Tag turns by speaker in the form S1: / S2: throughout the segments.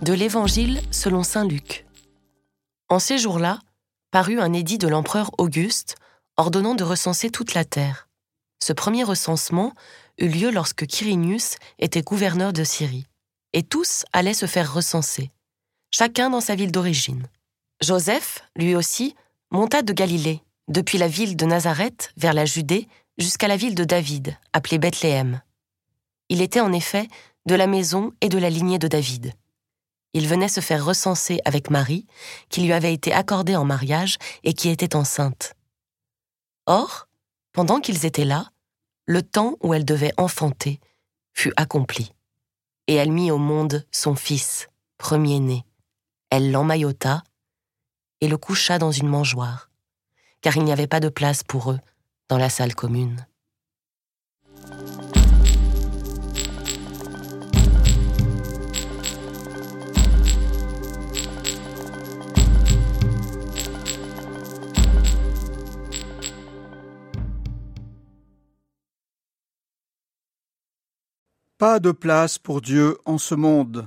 S1: De l'Évangile selon saint Luc. En ces jours-là, parut un édit de l'empereur Auguste ordonnant de recenser toute la terre. Ce premier recensement eut lieu lorsque Quirinius était gouverneur de Syrie. Et tous allaient se faire recenser, chacun dans sa ville d'origine. Joseph, lui aussi, monta de Galilée, depuis la ville de Nazareth vers la Judée jusqu'à la ville de David, appelée Bethléem. Il était en effet de la maison et de la lignée de David. Il venait se faire recenser avec Marie, qui lui avait été accordée en mariage et qui était enceinte. Or, pendant qu'ils étaient là, le temps où elle devait enfanter fut accompli. Et elle mit au monde son fils, premier-né. Elle l'emmaillota et le coucha dans une mangeoire, car il n'y avait pas de place pour eux dans la salle commune.
S2: Pas de place pour Dieu en ce monde.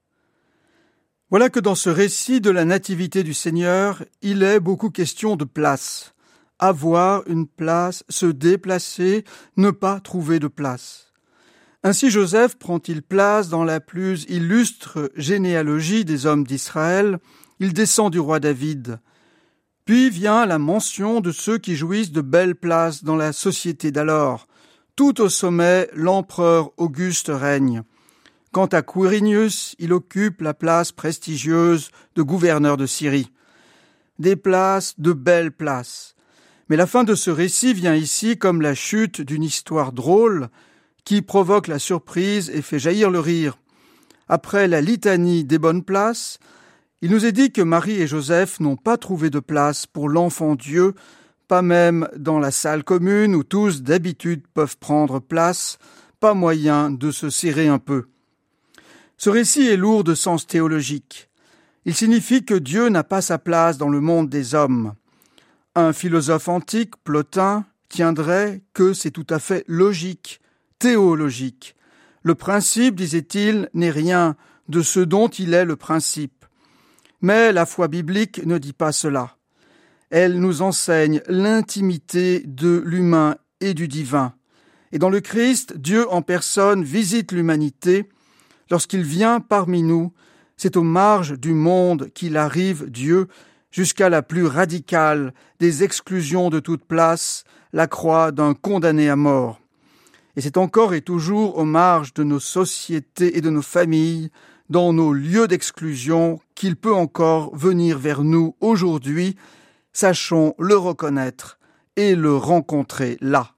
S2: Voilà que dans ce récit de la nativité du Seigneur, il est beaucoup question de place. Avoir une place, se déplacer, ne pas trouver de place. Ainsi Joseph prend-il place dans la plus illustre généalogie des hommes d'Israël. Il descend du roi David. Puis vient la mention de ceux qui jouissent de belles places dans la société d'alors. Tout au sommet, l'empereur Auguste règne. Quant à Quirinius, il occupe la place prestigieuse de gouverneur de Syrie. Des places, de belles places. Mais la fin de ce récit vient ici comme la chute d'une histoire drôle qui provoque la surprise et fait jaillir le rire. Après la litanie des bonnes places, il nous est dit que Marie et Joseph n'ont pas trouvé de place pour l'enfant Dieu, pas même dans la salle commune où tous d'habitude peuvent prendre place, pas moyen de se serrer un peu. Ce récit est lourd de sens théologique. Il signifie que Dieu n'a pas sa place dans le monde des hommes. Un philosophe antique, Plotin, tiendrait que c'est tout à fait logique, théologique. Le principe, disait-il, n'est rien de ce dont il est le principe. Mais la foi biblique ne dit pas cela. Elle nous enseigne l'intimité de l'humain et du divin. Et dans le Christ, Dieu en personne visite l'humanité. Lorsqu'il vient parmi nous, c'est aux marges du monde qu'il arrive, Dieu, jusqu'à la plus radicale des exclusions de toute place, la croix d'un condamné à mort. Et c'est encore et toujours aux marges de nos sociétés et de nos familles, dans nos lieux d'exclusion, qu'il peut encore venir vers nous aujourd'hui. Sachons le reconnaître et le rencontrer là.